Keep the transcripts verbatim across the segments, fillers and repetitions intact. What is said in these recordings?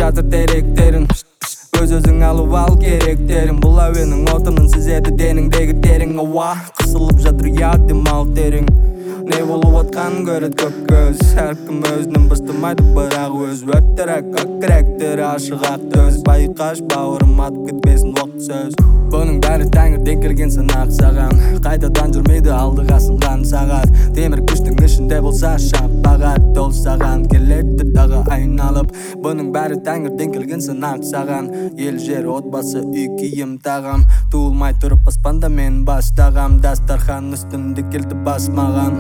жатыр теректерің. Өз-өзің алып ал керектерің. Бұл әуенің отынын сезеді деніңдегі терің. Ауа қысылып жатыр ұят демал терің. Не болып отқанын көреді көп көз. Әркім өзінің бастамайды, бірақ өз өттерек көкіректері ашық ақ төз. Байқаш бауырым атып кетпесін оқ сөз. Бұның бәрі тәңірден келген сынақ саған. Қайтадан жүрмейді алдыға сынған сағат. Темір күштің ішінде болса шапағат, ол саған келеді дағы айналып. Бұның бәрі тәңірден келген сынақ саған. Ел жер отбасы үй киім тағам. Туылмай тұрып аспанда мен бастағам. Дастархан үстінде келді басмаған.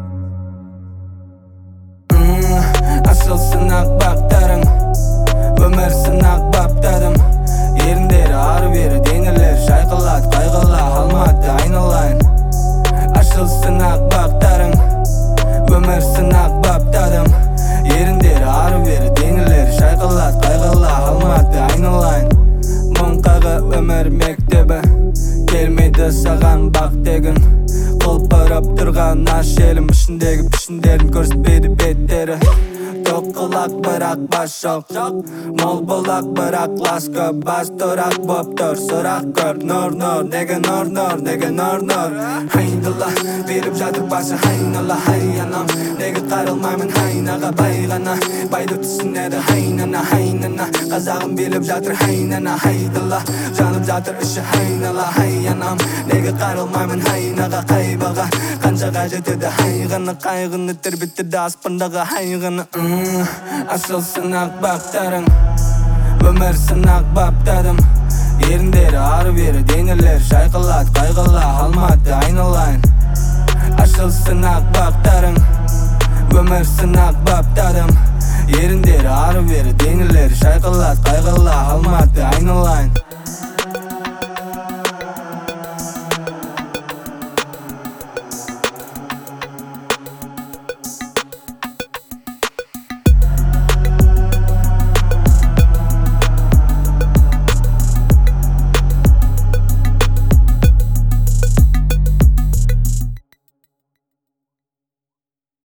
Асыл сынақ бақтарың, өмір сынақ баптадым. Еріндері ары-бері денелер шайқалады, қайғыла алматы айналайын. Асыл сынақ бақтарың, өмір сынақ баптадым. Еріндері ары-бері денелер шайқалады, қайғыла алматы айналайын. Мұңқағы өмір мектебі, келмейді саған бақ тегін. Құлпырып тұрған аш елім, ішіндегі пішіндерін көрсетпейді беттері. Тоқылақ бірақ бас жоқ, мол бұлақ бірақ ласқа бас тұрақ боп тұр. Сұрақ көп нұр нұр, неге нұр нұр, неге нұр нұр. Хайдала беріп жатыр басы, хайнала хайянам. Неге қарылмаймын хайнаға байғана. Байды түсінеді хайнана хайнана. Қазағым беріп жатыр хайнана хайдала. Жанып жатыр іші хайнала хайянам. Неге қарылмаймын хайнаға қайбаға. Қаншаға жетеді хайғаны, қайғыны тербетеді аспандағы хайғаны. Асыл сынақ бақтарың, өмір сынақ баптадым. Еріндері ары-бері денелер шайқалады, қайғыла алматы айналайын. Асыл сынақ бақтарың, өмір сынақ баптадым. Еріндері ары-бері денелер шайқалады, қайғыла алматы айналайын.